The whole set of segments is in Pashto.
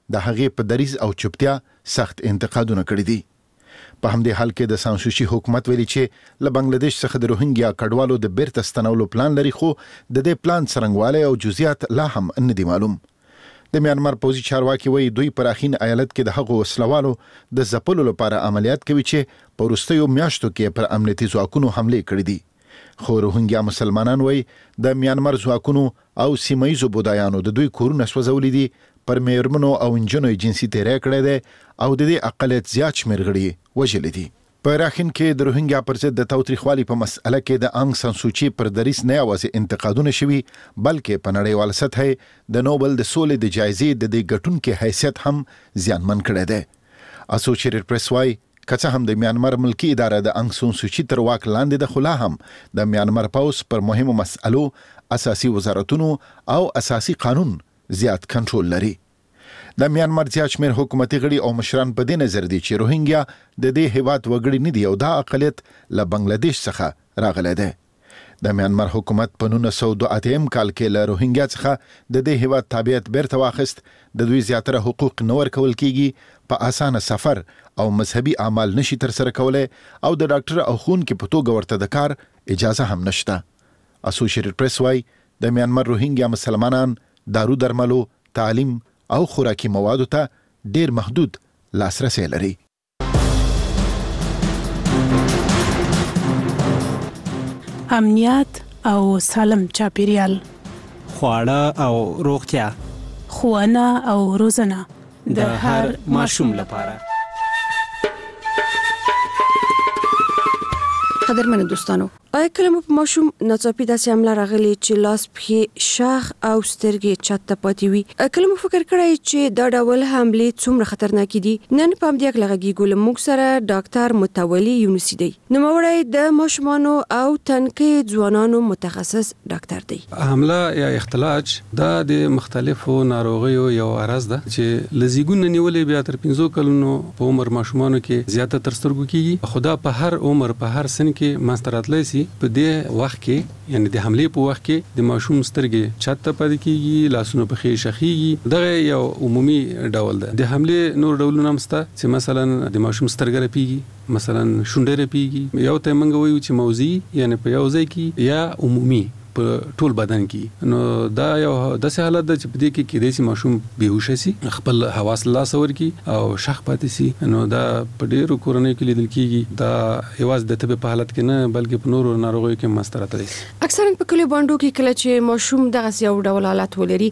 د هغې په دریځ او چوپتیا سخت انتقادونه کړي دي. په همدې حال کې د سانسوچي حکومت ویلي چې له بنگلاديش څخه د روهینګیا کډوالو د بیرته ستنولو پلان لري، خو د دې پلان څرنګوالی او جزئیات لا هم نه دي معلوم. د میانمار پوځي چارواکي وایي دوی په راخین ایالت کې د هغو وسلوالو د ځپلو لپاره عملیات کوي چې په وروستیو میاشتو کې پر امنیتي ځواکونو حملې کړي دي. خو روهینګیا مسلمانان وایي د میانمار ځواکونو او سیمه ییزو بودایانو د دوی کورونه سوځولي دي، پر میرمنو او انجنو جنسي تیری کړی دی او د دې اقلیت زیات شمېر غړي وژلي دي. په راخین کې د روهینګیا پر ضد د تاوتریخوالي په مسأله کې د آنګ سان سوچي پر دریځ نه یوازې انتقادونه شوي، بلکې په نړیواله سطحه د نوبل د سولې د جایزې د دې ګټونکي حیثیت هم زیانمن کړی دی. اسوسییټډ پریس وایي که څه هم د میانمار ملکی اداره د آنګ سان سوچي تر واک لاندې ده، خو لا هم د میانمار پوځ پر مهمو مسألو، اساسي وزارتونو او اساسي قانون زیات کنټرول لري. د میانمار زیات شمېر حکومتي غړي او مشران په دې نظر دي چې روهینګیا د دې هیواد وګړي نه دي او دا اقلیت له بنگلاديش څخه راغلی دی. د میانمار حکومت په 1982 کال کې له روهینګیا څخه د دې هیواد تابعیت بیرته واخیست. د دوی زیاتره حقوق نه ورکول کیږي، په اسانه سفر او مذهبي اعمال نشي ترسره کولی او د ډاکټر او ښوونکي په توګه ورته د کار اجازه هم نشته. اسوسییټډ پریس وایي د میانمار روهینګیا مسلمانان دارو درملو، تعلیم او خوراکي موادو ته ډیر محدود لاسرسی لري. امنیت او سالم چاپیریال، خواړه او روغتیا، ښوونه او روزنه د هر ماشوم لپاره. قدرمن دوستانو، آیا کله مو په ماشوم ناڅاپي داسې حمله راغلې چې لاس، پښې، شاخ او سترګې چت ته پاتې وي؟ کله مو فکر کړی چې دا ډول حملې څومره خطرناکې دي؟ نن په همدې هکله غږیږو. له موږ سره ډاکټر متولي یونسي دی، نوموړی د ماشومانو او تنکي ځوانانو متخصص ډاکټر دی. حمله یا اختلاج دا د مختلفو ناروغیو یو عرض ده چې له زیږون نیولې بیا تر 15 کلونو په عمر ماشومانو کې زیاته تر سترګو کیږي. خدا په هر عمر په هر سن کې منستراتلی سي. په دې وخت کې یعنی د حملې په وخت کې د ماشوم سترګې چت ته پاتې کیږي، لاسونه پښې شخیږي. دغه یو عمومي ډول ده. د حملې نور ډولونه هم شته چې مثلا د ماشوم سترګې رپیږي، مثلا شونډې رپیږي. یو ته موږ وایو چې موضعي یعنی په یو ځای کې، یا عمومي په ټول بدن کې. نو دا یو داسې حالت ده چې په دې کې کېدای شي ماشوم بیهوشه سي، خپل حواس لاس ورکي او شخ پاتې سي. نو دا په ډېرو کورنیو کې لیدل کېږي. دا یوازې د تبې په حالت کې نه بلکې په نورو ناروغیو کې منځته راځي. اکثرا په کلیو باندې کې کله چې ماشوم دغه یو ډول حالت ولري،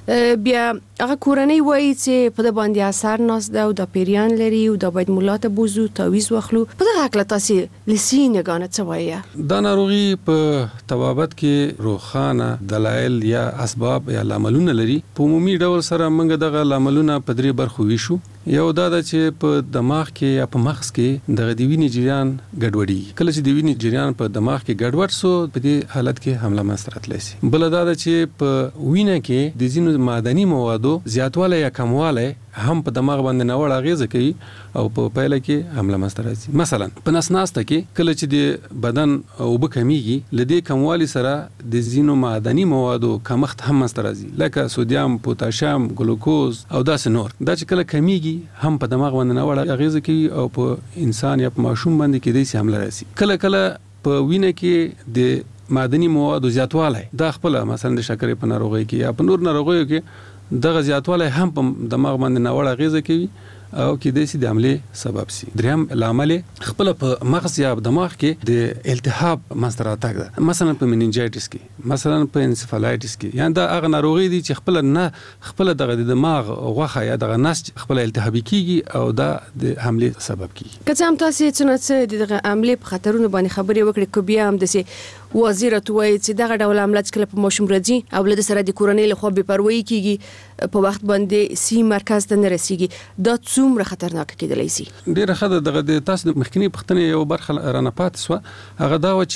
بیا هغه کورنۍ وایي چې په د باندې اثر ناس ده او د پیریان لري او د باید مولا ته بوزو، تعویض واخلو. په دغه حق تاسو لسی نگانه څه وایي؟ دا ناروغي په طبابت کې روخانه دلایل یا اسباب یا لاملونه لري. په عمومي ډول سره موږ دغه لاملونه په درې برخو ویشو. یو دا ده چې په دماغ کې یا په مغز کې دغه د وینې جریان ګډوډي. کله چې د وینې جریان په دماغ کې ګډوډ سو، په دې حالت کې حمله منځته راتلی سي. بل دا ده چې په وینه کې د ځینو معدني موادو زیاتوالی یا کموالی هم په دماغ باندې ناوړه اغیزه کوي او په پایله کې حمله منځته راځي. مثلا په نس ناسته کې کله چې د بدن اوبه کمیږي، له دې کموالي سره د ځینو معدني موادو کمښت هم منځته راځي، لکه سودیم، پوتاشیم، ګلوکوز او داسې نور. دا چې کله کمیږي هم په دماغ باندې ناوړه اغیزه کوي او په انسان یا په ماشوم باندې کېدای شي حمله راسي. کله کله په وینه کې د معدني موادو زیاتوالی، دا خپل مثلا د شکرې په ناروغۍ کې یا په نور ناروغیو کې دغه زیاتوالی هم په دماغ باندې ناوړه اغیزه کوي او کېدای شي د حملې سبب شي. دریم لامل خپل په مغز یا دماغ کې د التهاب منځته راتګ ده، مثلا په مننجایټس کې، مثلا په انسفالایټس کې. یعنی دا هغه ناروغي دي چې خپل دغه د دماغ غوښه یا دغه نسج خپل التهابي کیږي او دا د حملې سبب کیږي. که څه هم تاسو چې دغه حملې په خطرونو باندې خبرې وکړې، کو بیا هم د وزیرت وایي چې دغه ډول عملیات کله په ماشوم راځي او له سره د کورنۍ له خوا بې پروايي کیږي، په وخت باندې سی مرکز ته نه رسیږي، دا څومره خطرناک کېدلی شي؟ ډیره ښه ده. دغه د تاسو د مخکنی پوښتنې یو برخه رانه پاتې سوه. هغه دا و چې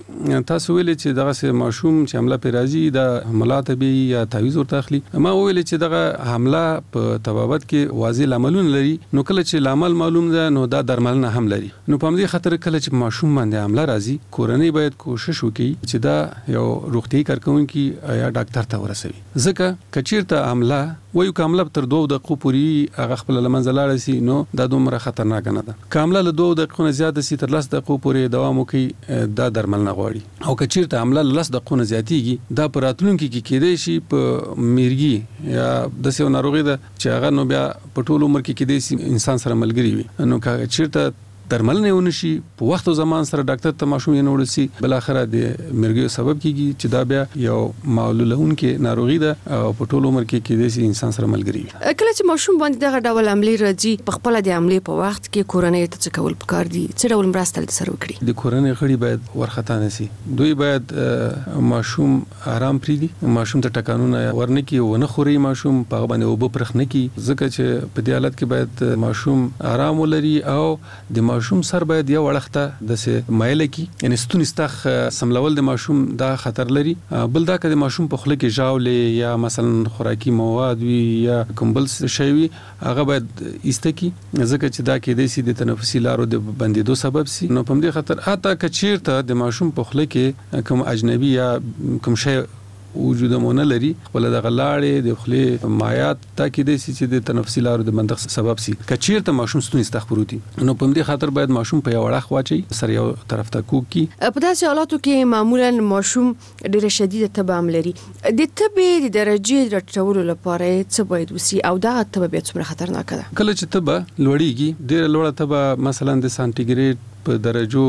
تاسو ویلې چې دغه سه ماشوم چې حمله پر راځي د ملاته یا تعویض ورته اخلي. ما ویلې چې دغه حمله په طبابت کې واضح عملونه لري، نو کله چې عمل معلوم ده نو دا درملنه هم لري. نو په دې خاطر کله چې ماشوم باندې حمله راځي، کورنۍ باید کوشش وکړي چې دا یو روغتي کارکونکي یا ډاکټر ته ورسوي. ځکه کچیرته حمله وایو کامله تر 2 دقیقو پورې هغه خپل لمنځه لاړ شي، نو دا دومره خطرناک نه ده. کامله له 2 دقیقو نه زیات شي تر 10 دقیقو پورې دوام وکړي، دا درمل نه غواړي. او کچیرته حمله له 10 دقیقو نه زیاتېږي، دا په راتلونکي کې کېدای شي په میرګي یا د سیو ناروغي ده چې هغه نو بیا په ټول عمر کې کېدای شي انسان سره ملګری وي. نو کچیرته درمل نه ونشي په وخت او زمان سره ډاکټر ته ماشوم یې نوړل سي، بل اخره د مرګ سبب کیږي چې دا بیا یو معلولونکي ناروغي ده او په ټول عمر کې کېدای شي انسان سره ملګری وي. کله چې ماشوم باندې دغه ډول عملي راځي، په خپل د عملي په وخت کې کورنۍ ته څه کول پکار دي؟ څه ډول مرسته سره وکړي؟ د کورنۍ غړي باید ورختا نشي، دوی باید ماشوم آرام پریږدي، ماشوم ته ټکانونه ورنکي او نه خوري، ماشوم په باندې وب پرخ نه کی، ځکه چې په دې حالت کې باید ماشوم آرام ولري او د ماشوم سر باید یو وړخته د سه مایل کی، یعنی ستونی استخ سملول د ماشوم دا خطر لري. بل دا که د ماشوم په خله کې ژاولې یا مثلا خوراکي مواد وي یا کوم بل شی وي، هغه باید ایستکی، ځکه چې دا کې د سي د تنفسي لارو د بندیدو سبب سي. نو په دې خاطر اته کچیرته د ماشوم په خله کې کوم اجنبي یا کوم شی وجود مونږ لري، خپل د غلاړې د خله مایات تاکید سي چې د تنفسي لارو د بندښت سبب سي. کچیرته ماشوم ستونی استخبروتي، نو په دې خاطر باید ماشوم په یو وړخ واچي، سر یو طرف ته کوک کی. په داسې حالاتو کې معمولا ماشوم ډېر شدید تبه لري. د تبه د درجه راټولو لپاره څه باید وسی او دا تبه به څومره خطرناک ده؟ کله چې تبه لوړیږي، ډېر لوړه تبه مثلا د سانتیګریډ په درجو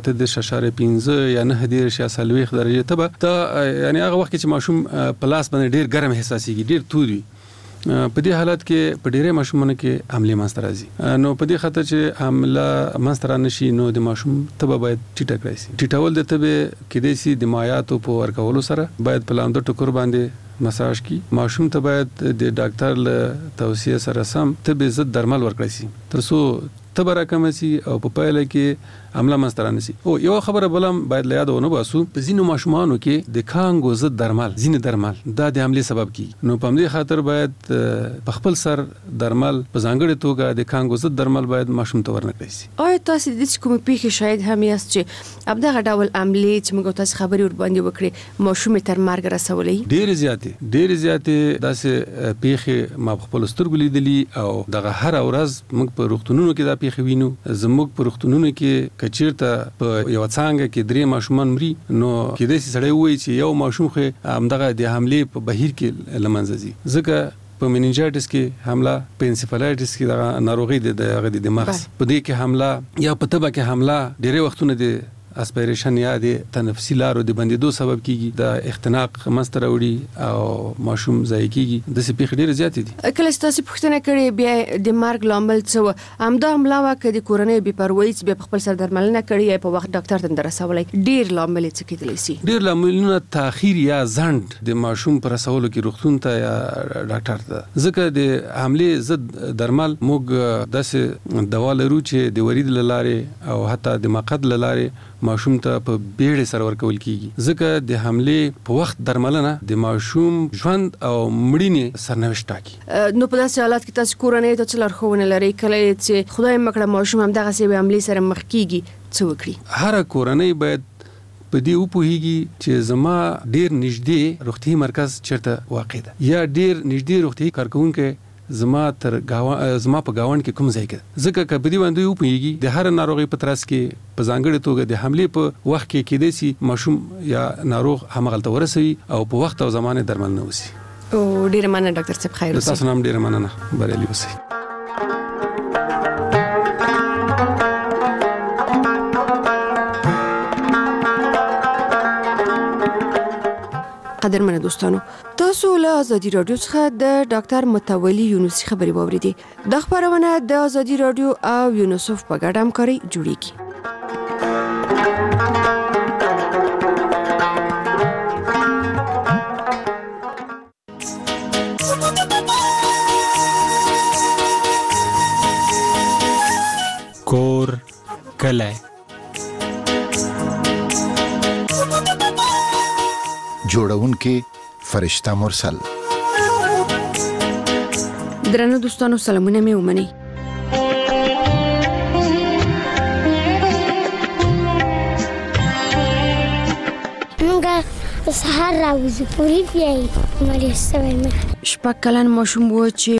8.5 یا 9.3 درجه تبه ته، یعنی هغه وخت چې ماشوم په لاس باندې ډیر ګرم احساسيږي، ډیر تود وي. په دې حالت کې په ډیره ماشومانو کې حمله منځ راځي. نو په دې خاطر چې حمله منځ را نشي، نو د ماشوم تبه باید ټیټه کړئ شي. ټیټول د تبه کې د سي د مایاتو په ورکولو سره باید په لاندې ټکر باندې مساج کی. ماشوم ته باید د ډاکټر له توصیه سره سم تبه ضد درمل ورکړئ شي ترڅو تبه راکمه سي او په پایله کې عمله مسترانه سي. او یو خبره بلم باید له یاد ونه باسو، په ځینو ماشومانو کې د کانګو ضد درمل، ځینې درمل دا د حمله سبب کی. نو په دې خاطر باید په خپل سر درمل په ځانګړي توګه د کانګو ضد درمل باید ماشوم ته ورنکړي شي. آیا تاسو د دې کوم پیښه شاید هم یاست چې ابدغه ډول عمله چې موږ تاسو خبري ور باندې وکړي ماشوم تر مرګ رسولې؟ ډېر زیاتې داسې پیښه ما خپل سترګو لیدلې او دغه هر ورځ موږ په روغتونونو کې دا پیښه وینو. زموږ په روغتونونو کې کچیرته په یو څنګه کې 3 ماشومان مري، نو کې د سړی وایي چې یو ماشوم خو همدغه د حمله په بهیر کې لمنځه ځي، ځکه په مننجایټس کې حمله، په انسفالایټس کې د ناروغي د دماغ په دې کې حمله یا په تبه کې حمله ډېر وختونه د اسپیریشن یا د تنفسي لارو د بندیدو سبب کیږي، د اختناق مستر وړي او ماشوم ضایع کیږي. د سپیخ ډیره زیات دي. کله تاسو پوښتنه کړې بیا د مرګ لامل څه همدا حمله وکړه د کورنۍ بې پروايي چې په خپل سر درملنه کړې په وخت ډاکټر ته درسولې، ډیر لامل څه کېدلی سي؟ ډیر لاملونه تاخير یا ځند د ماشوم پر رسولو کې روغتون ته یا ډاکټر ته، ځکه د حمله ضد درمل موږ داسې دوا لرو چې د ورید لاره او حتی د مقد لاره ماشوم ته په بیړه سره ورکول کیږي، ځکه د حمله په وخت درملنه د ماشوم ژوند او مړینې سرنوشت ټاکي. نو په داسې حالت کې تاسو کورنۍ ته څه لارښوونه لرئ کله چې خدای مکړه ماشوم هم دغه سي حمله سره مخ کیږي څه وکړي؟ هر کورنۍ باید په دې وپوهیږي چې زما ډیر نږدې روغتي مرکز چیرته واقع ده یا ډیر نږدې روغتي کارکونکو زما په گاوند کې کوم ځای کې، ځکه کبدي باندې یو پیږي د هر ناروغي په ترڅ کې په ځانګړي توګه د حمله په وخت کې کېدې سي ماشوم یا ناروغ همغلته ورسوي او په وخت او زمانه درمل نه وسی. او ډیر مننه ډاکټر صاحب، خیر اوسئ. تاسو هم ډیر مننه، بریالي اوسئ. قدرمنه دوستانو، تاسو له ازادي رادیو څخه د ډاکټر متولي یونسي خبري واوریدي. د خبرونه د ازادي رادیو او یونیسف په ګډه همکاري جوړیږي. کور کله جوړونکې فرشته مرسل. درنو دوستانو سلامونه مې ومنئ. مونږه سهار راوځو پوری پیای مریض سوی مې. شپږ کلن ماشوم و چې